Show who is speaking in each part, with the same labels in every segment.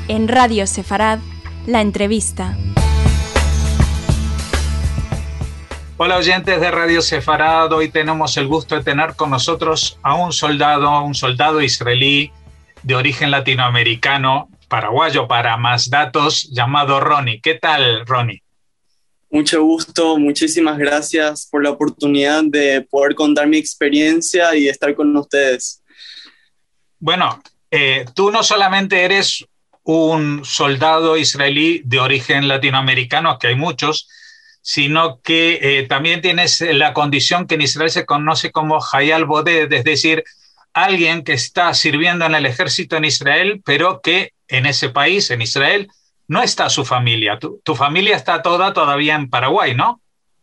Speaker 1: En Radio Sefarad, la entrevista.
Speaker 2: Hola oyentes de Radio Sefarad, hoy tenemos el gusto de tener con nosotros a un soldado israelí de origen latinoamericano, paraguayo para más datos, llamado Ronnie. ¿Qué tal, Ronnie?
Speaker 3: Mucho gusto, muchísimas gracias por la oportunidad de poder contar mi experiencia y estar con ustedes.
Speaker 2: Bueno, tú no solamente eres un soldado israelí de origen latinoamericano, que hay muchos, sino que también tienes la condición que en Israel se conoce como Hayal Boded, es decir, alguien que está sirviendo en el ejército en Israel, pero que en ese país, en Israel, no está su familia. Tu familia está toda todavía en Paraguay, ¿no?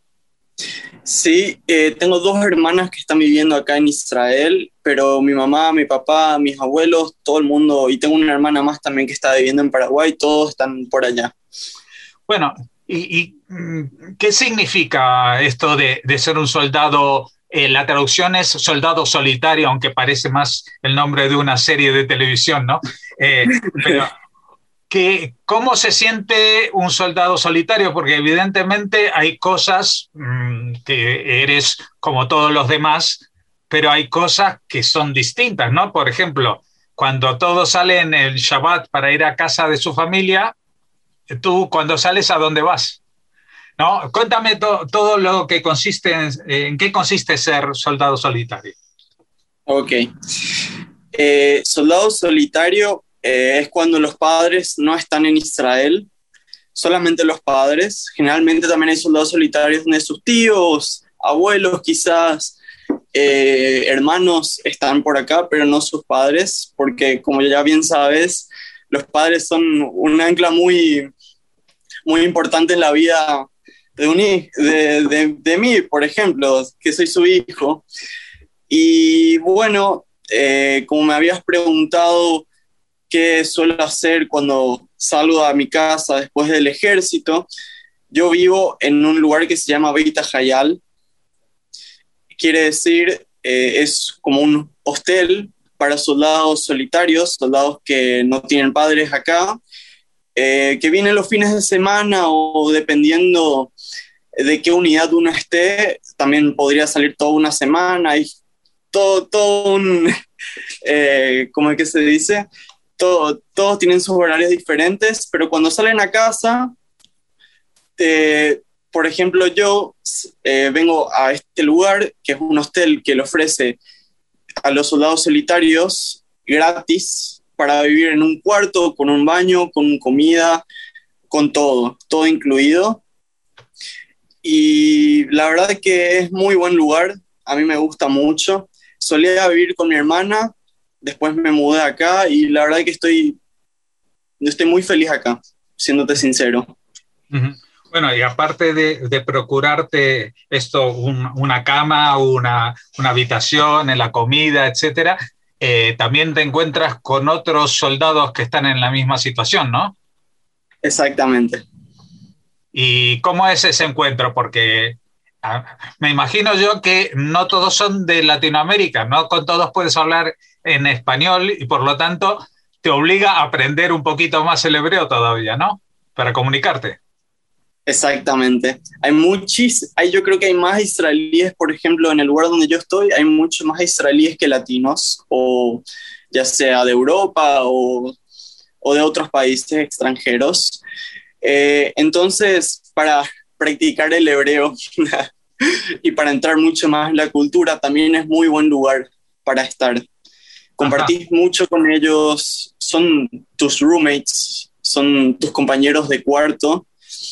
Speaker 3: Sí, tengo dos hermanas que están viviendo acá en Israel, pero mi mamá, mi papá, mis abuelos, todo el mundo, y tengo una hermana más también que está viviendo en Paraguay, todos están por allá.
Speaker 2: Bueno, ¿y qué significa esto de ser un soldado? La traducción es soldado solitario, aunque parece más el nombre de una serie de televisión, ¿no? Pero ¿cómo se siente un soldado solitario? Porque evidentemente hay cosas que eres como todos los demás, pero hay cosas que son distintas, ¿no? Por ejemplo, cuando todos salen el Shabbat para ir a casa de su familia, tú cuando sales, ¿a dónde vas? ¿No? Cuéntame todo lo que consiste, en qué consiste ser soldado solitario.
Speaker 3: Ok. Soldado solitario es cuando los padres no están en Israel, solamente los padres. Generalmente también hay soldados solitarios donde sus tíos, abuelos quizás, hermanos están por acá, pero no sus padres, porque como ya bien sabes, los padres son un ancla muy, muy importante en la vida de mí, por ejemplo, que soy su hijo. Y bueno, como me habías preguntado qué suelo hacer cuando salgo a mi casa después del ejército, yo vivo en un lugar que se llama Beit Hayal. Quiere decir, es como un hostel para soldados solitarios, soldados que no tienen padres acá, que vienen los fines de semana o dependiendo de qué unidad uno esté, también podría salir toda una semana. Hay todo un, ¿cómo es que se dice? Todos tienen sus horarios diferentes, pero cuando salen a casa, por ejemplo, yo vengo a este lugar, que es un hostel que le ofrece a los soldados solitarios gratis para vivir en un cuarto, con un baño, con comida, con todo incluido. Y la verdad es que es muy buen lugar, a mí me gusta mucho. Solía vivir con mi hermana, después me mudé acá y la verdad es que estoy muy feliz acá, siéndote sincero.
Speaker 2: Uh-huh. Bueno, y aparte de procurarte esto, una cama, una habitación, en la comida, etcétera, también te encuentras con otros soldados que están en la misma situación, ¿no?
Speaker 3: Exactamente.
Speaker 2: ¿Y cómo es ese encuentro? Porque me imagino yo que no todos son de Latinoamérica, no con todos puedes hablar en español y por lo tanto te obliga a aprender un poquito más el hebreo todavía, ¿no? Para comunicarte.
Speaker 3: Exactamente. Yo creo que hay más israelíes, por ejemplo, en el lugar donde yo estoy, hay mucho más israelíes que latinos, o ya sea de Europa o de otros países extranjeros. Entonces, para practicar el hebreo y para entrar mucho más en la cultura, también es muy buen lugar para estar. Compartís mucho con ellos, son tus roommates, son tus compañeros de cuarto.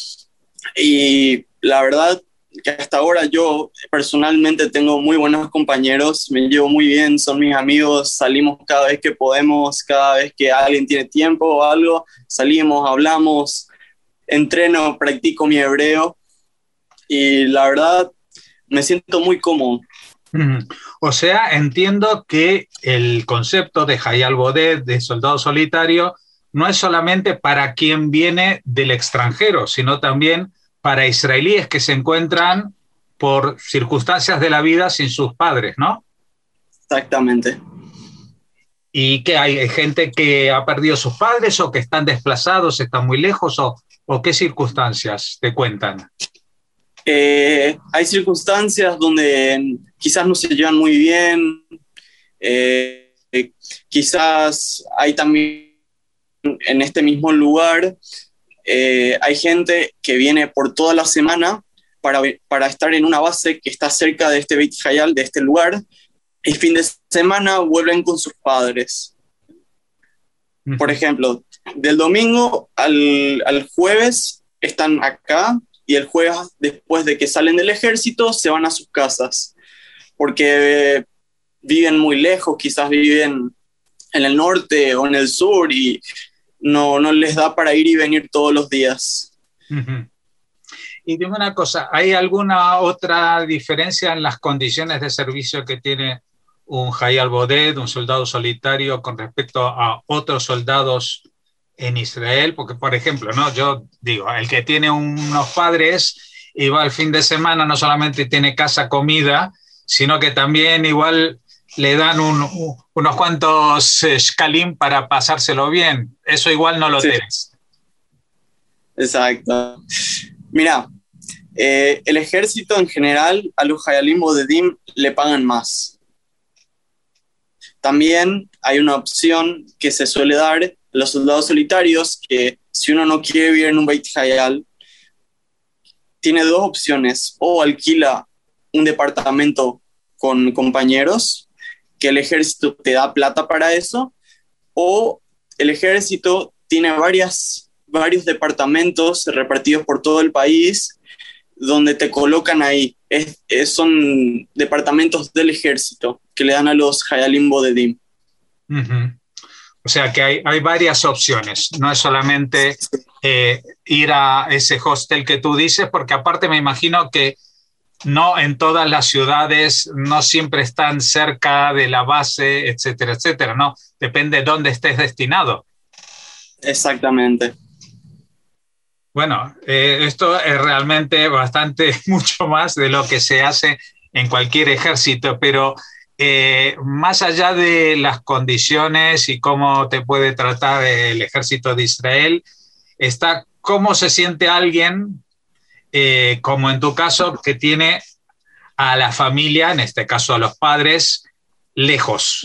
Speaker 3: Y la verdad que hasta ahora yo personalmente tengo muy buenos compañeros, me llevo muy bien, son mis amigos, salimos cada vez que podemos, cada vez que alguien tiene tiempo o algo, salimos, hablamos, entreno, practico mi hebreo y la verdad me siento muy cómodo.
Speaker 2: O sea, entiendo que el concepto de Hayal Boded, de soldado solitario, no es solamente para quien viene del extranjero, sino también para israelíes que se encuentran por circunstancias de la vida sin sus padres, ¿no?
Speaker 3: Exactamente.
Speaker 2: ¿Y qué hay? ¿Hay gente que ha perdido sus padres o que están desplazados, están muy lejos o qué circunstancias te cuentan?
Speaker 3: Hay circunstancias donde quizás no se llevan muy bien, eh, quizás hay también en este mismo lugar, hay gente que viene por toda la semana para estar en una base que está cerca de este Beit Hayal, de este lugar, y fin de semana vuelven con sus padres. Por ejemplo, del domingo al jueves están acá y el jueves, después de que salen del ejército, se van a sus casas, porque viven muy lejos, quizás viven en el norte o en el sur y no les da para ir y venir todos los días.
Speaker 2: Uh-huh. Y dime una cosa, ¿hay alguna otra diferencia en las condiciones de servicio que tiene un Hayal Boded, un soldado solitario, con respecto a otros soldados en Israel? Porque, por ejemplo, ¿no? Yo digo, el que tiene unos padres y va al fin de semana no solamente tiene casa, comida, sino que también igual le dan unos cuantos shkalim para pasárselo bien. Eso igual no lo tienes.
Speaker 3: Exacto. Mira, el ejército en general a los Hayalim Bodedim le pagan más. También hay una opción que se suele dar a los soldados solitarios, que si uno no quiere vivir en un Beit Hayal, tiene dos opciones: o alquila un departamento con compañeros, que el ejército te da plata para eso, o el ejército tiene varios departamentos repartidos por todo el país donde te colocan ahí. Son departamentos del ejército que le dan a los Hayalim Bodedim.
Speaker 2: Uh-huh. O sea que hay varias opciones, no es solamente ir a ese hostel que tú dices, porque aparte me imagino que no en todas las ciudades, no siempre están cerca de la base, etcétera, etcétera, ¿no? Depende de dónde estés destinado.
Speaker 3: Exactamente.
Speaker 2: Bueno, esto es realmente bastante, mucho más de lo que se hace en cualquier ejército, pero más allá de las condiciones y cómo te puede tratar el ejército de Israel, está cómo se siente alguien, como en tu caso, que tiene a la familia, en este caso a los padres, lejos.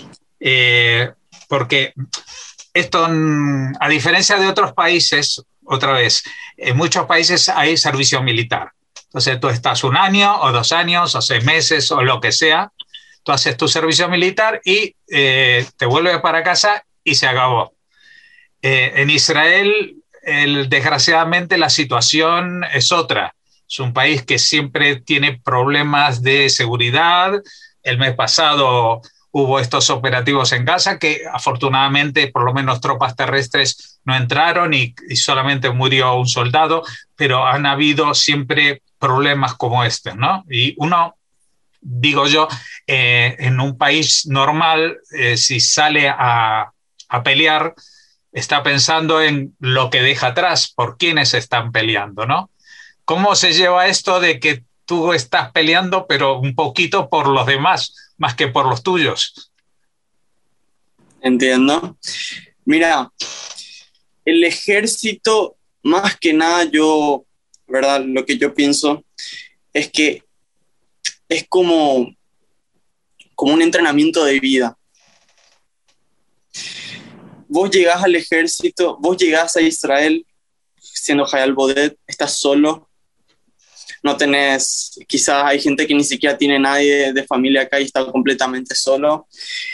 Speaker 2: Porque esto, a diferencia de otros países, otra vez, en muchos países hay servicio militar. Entonces tú estás 1 año o 2 años o 6 meses o lo que sea, tú haces tu servicio militar y te vuelves para casa y se acabó. En Israel, desgraciadamente, la situación es otra. Es un país que siempre tiene problemas de seguridad. El mes pasado hubo estos operativos en Gaza que afortunadamente por lo menos tropas terrestres no entraron y solamente murió un soldado, pero han habido siempre problemas como este, ¿no? Y uno, digo yo, en un país normal, si sale a pelear, está pensando en lo que deja atrás, por quiénes están peleando, ¿no? ¿Cómo se lleva esto de que tú estás peleando, pero un poquito por los demás, más que por los tuyos?
Speaker 3: Entiendo. Mira, el ejército, más que nada, ¿verdad? Lo que yo pienso es que es como un entrenamiento de vida. Vos llegás al ejército, vos llegás a Israel siendo Hayal Boded, estás solo, no tenés, quizás hay gente que ni siquiera tiene nadie de familia acá y está completamente solo,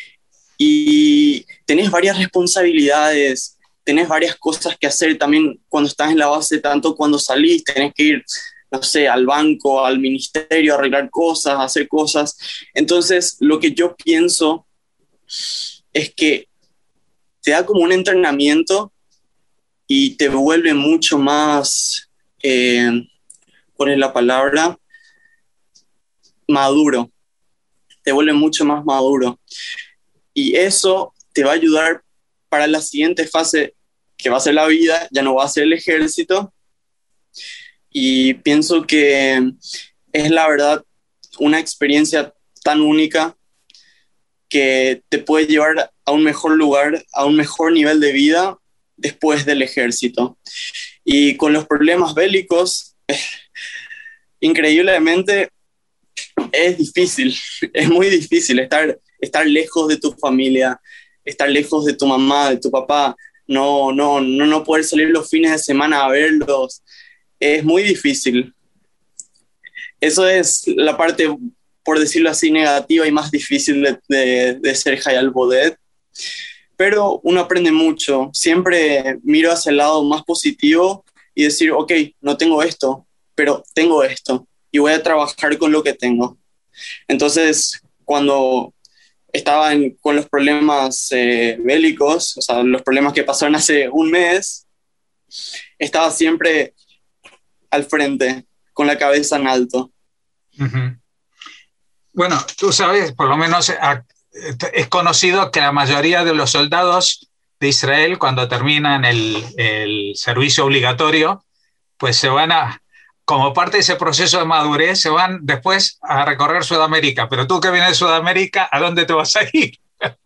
Speaker 3: y tenés varias responsabilidades, tenés varias cosas que hacer también cuando estás en la base, tanto cuando salís, tenés que ir, no sé, al banco, al ministerio, arreglar cosas, hacer cosas. Entonces, lo que yo pienso es que te da como un entrenamiento y te vuelve mucho más, ¿cuál es la palabra? Maduro. Te vuelve mucho más maduro. Y eso te va a ayudar para la siguiente fase, que va a ser la vida, ya no va a ser el ejército. Y pienso que es la verdad una experiencia tan única que te puede llevar a un mejor lugar, a un mejor nivel de vida después del ejército. Y con los problemas bélicos, increíblemente es difícil, es muy difícil estar lejos de tu familia, estar lejos de tu mamá, de tu papá, no poder salir los fines de semana a verlos, es muy difícil. Eso es la parte, por decirlo así, negativa y más difícil de ser Hayal Bodet. Pero uno aprende mucho. Siempre miro hacia el lado más positivo y decir, ok, no tengo esto, pero tengo esto y voy a trabajar con lo que tengo. Entonces, cuando estaba con los problemas bélicos, o sea, los problemas que pasaron hace un mes, estaba siempre al frente, con la cabeza en alto.
Speaker 2: Uh-huh. Bueno, tú sabes, por lo menos es conocido que la mayoría de los soldados de Israel, cuando terminan el servicio obligatorio, pues se van como parte de ese proceso de madurez, se van después a recorrer Sudamérica. Pero tú que vienes de Sudamérica, ¿a dónde te vas a ir?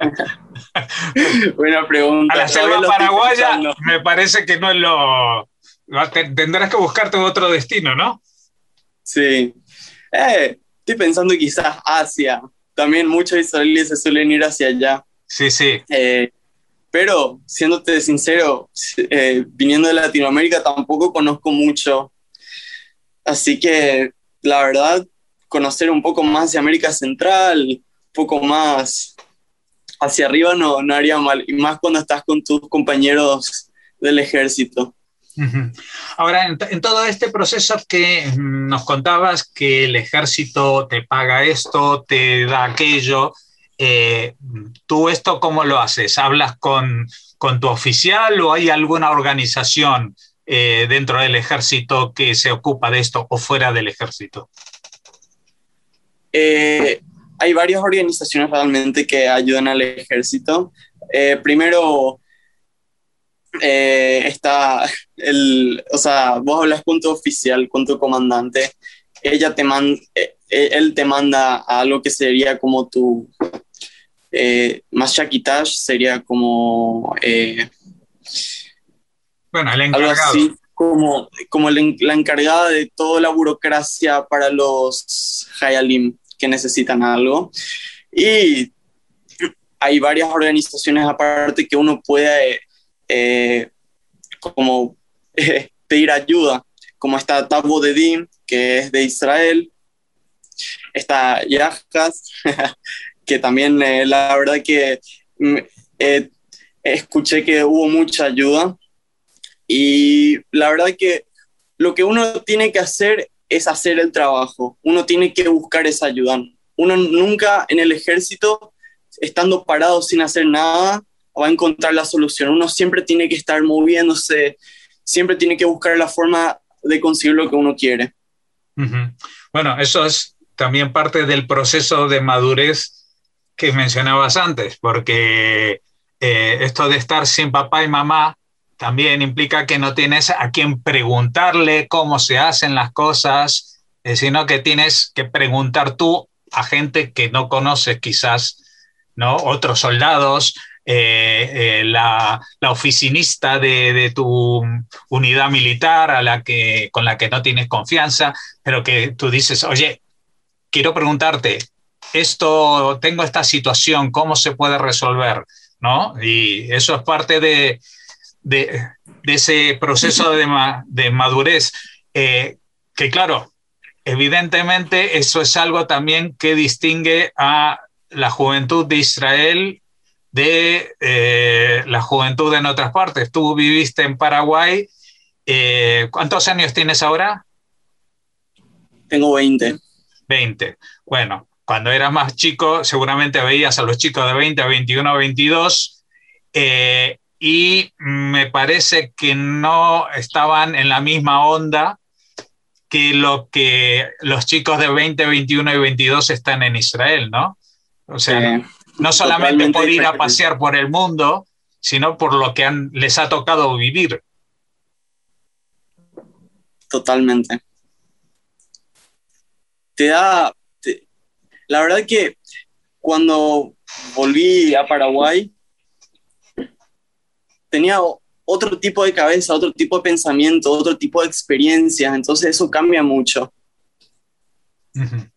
Speaker 3: Buena pregunta.
Speaker 2: A la selva paraguaya me parece que no es lo... Tendrás que buscarte otro destino, ¿no?
Speaker 3: Sí. Estoy pensando quizás Asia. También muchos israelíes se suelen ir hacia allá.
Speaker 2: Sí, sí.
Speaker 3: Pero, siéndote sincero, viniendo de Latinoamérica tampoco conozco mucho. Así que, la verdad, conocer un poco más de América Central, un poco más hacia arriba no haría mal. Y más cuando estás con tus compañeros del ejército.
Speaker 2: Uh-huh. Ahora, en todo este proceso que nos contabas que el ejército te paga esto, te da aquello, ¿tú esto cómo lo haces? ¿Hablas con tu oficial o hay alguna organización dentro del ejército que se ocupa de esto o fuera del ejército?
Speaker 3: Hay varias organizaciones realmente que ayudan al ejército. Primero está o sea, vos hablas con tu oficial, con tu comandante, él te manda a lo que sería como tu Mashakitash, sería como
Speaker 2: bueno, el
Speaker 3: algo
Speaker 2: encargado.
Speaker 3: así, como la encargada de toda la burocracia para los Hayalim que necesitan algo. Y hay varias organizaciones aparte que uno puede como pedir ayuda, como está Tabo Dedim, que es de Israel, está Yahjas, que también la verdad que escuché que hubo mucha ayuda, y la verdad que lo que uno tiene que hacer es hacer el trabajo, uno tiene que buscar esa ayuda. Uno nunca en el ejército, estando parado sin hacer nada, va a encontrar la solución. Uno siempre tiene que estar moviéndose, siempre tiene que buscar la forma de conseguir lo que uno quiere.
Speaker 2: Uh-huh. Bueno, eso es también parte del proceso de madurez que mencionabas antes, porque esto de estar sin papá y mamá también implica que no tienes a quien preguntarle cómo se hacen las cosas, sino que tienes que preguntar tú a gente que no conoces quizás, ¿no? Otros soldados, la oficinista de tu unidad militar con la que no tienes confianza, pero que tú dices, oye, quiero preguntarte, tengo esta situación, ¿cómo se puede resolver? ¿No? Y eso es parte de ese proceso de madurez, que claro, evidentemente eso es algo también que distingue a la juventud de Israel de la juventud en otras partes. Tú viviste en Paraguay, ¿cuántos años tienes ahora?
Speaker 3: Tengo 20.
Speaker 2: 20. Bueno, cuando eras más chico seguramente veías a los chicos de 20 a 21 a 22, y me parece que no estaban en la misma onda que lo que los chicos de 20, 21 y 22 están en Israel, ¿no? O sea, no solamente por ir a pasear por el mundo, sino por lo que les ha tocado vivir.
Speaker 3: Totalmente. La verdad que cuando volví a Paraguay, tenía otro tipo de cabeza, otro tipo de pensamiento, otro tipo de experiencias, entonces eso cambia mucho.
Speaker 2: Uh-huh.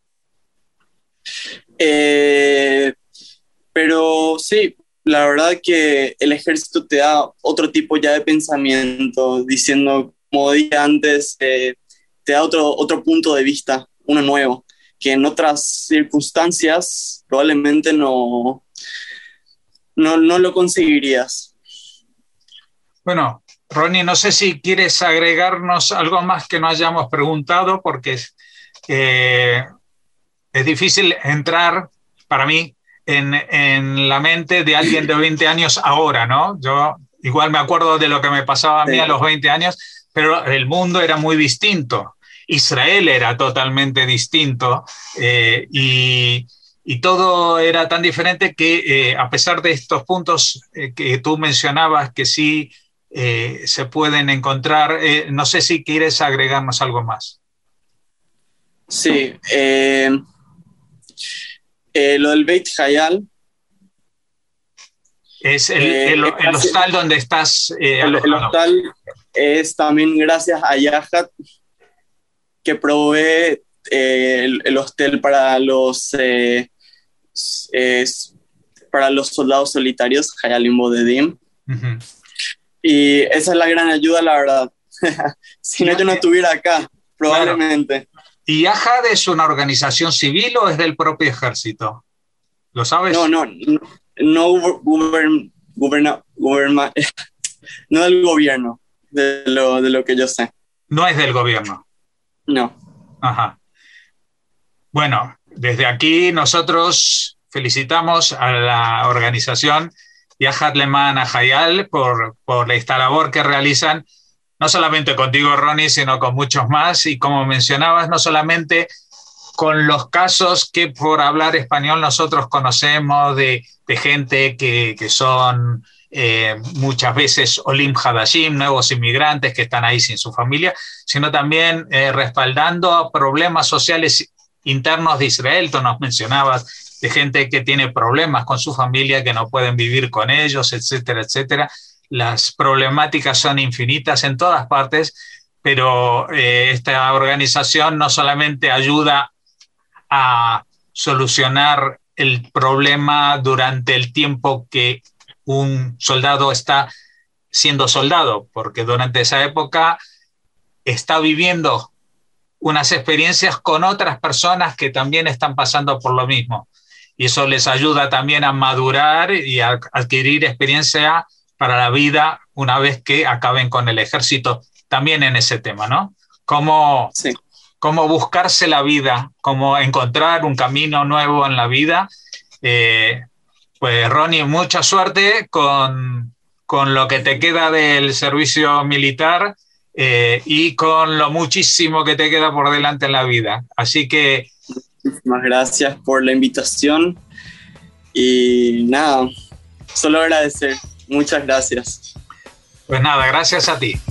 Speaker 3: Pero sí, la verdad que el ejército te da otro tipo ya de pensamiento, diciendo, como dije antes, te da otro punto de vista, uno nuevo, que en otras circunstancias probablemente no lo conseguirías.
Speaker 2: Bueno, Ronnie, no sé si quieres agregarnos algo más que no hayamos preguntado, porque es difícil entrar, para mí, en la mente de alguien de 20 años ahora, ¿no? Yo igual me acuerdo de lo que me pasaba a mí a los 20 años, pero el mundo era muy distinto. Israel era totalmente distinto y todo era tan diferente que a pesar de estos puntos que tú mencionabas que sí se pueden encontrar, no sé si quieres agregarnos algo más.
Speaker 3: Sí, lo del Beit Hayal.
Speaker 2: Es el hostal donde estás alojado.
Speaker 3: El hostal es también gracias a Yahat, que provee el hostel para los soldados solitarios, Hayalim Bodedim. Uh-huh. Y esa es la gran ayuda, la verdad. Si no, yo no estuviera acá, probablemente.
Speaker 2: Claro. ¿Y Yahat es una organización civil o es del propio ejército? ¿Lo sabes?
Speaker 3: No del gobierno, de lo que yo sé.
Speaker 2: No es del gobierno.
Speaker 3: No.
Speaker 2: Ajá. Bueno, desde aquí nosotros felicitamos a la organización Yahat Leman Hayal por esta labor que realizan, no solamente contigo, Ronnie, sino con muchos más, y como mencionabas, no solamente con los casos que por hablar español nosotros conocemos de gente que son muchas veces Olim Hadashim, nuevos inmigrantes que están ahí sin su familia, sino también respaldando a problemas sociales internos de Israel. Tú nos mencionabas de gente que tiene problemas con su familia, que no pueden vivir con ellos, etcétera, etcétera. Las problemáticas son infinitas en todas partes, pero esta organización no solamente ayuda a solucionar el problema durante el tiempo que un soldado está siendo soldado, porque durante esa época está viviendo unas experiencias con otras personas que también están pasando por lo mismo. Y eso les ayuda también a madurar y a adquirir experiencia para la vida una vez que acaben con el ejército, también en ese tema, ¿no? Cómo buscarse la vida, cómo encontrar un camino nuevo en la vida. Pues Ronnie, mucha suerte con lo que te queda del servicio militar y con lo muchísimo que te queda por delante en la vida. Así que...
Speaker 3: Muchísimas gracias por la invitación y nada, solo agradecer. Muchas gracias.
Speaker 2: Pues nada, gracias a ti.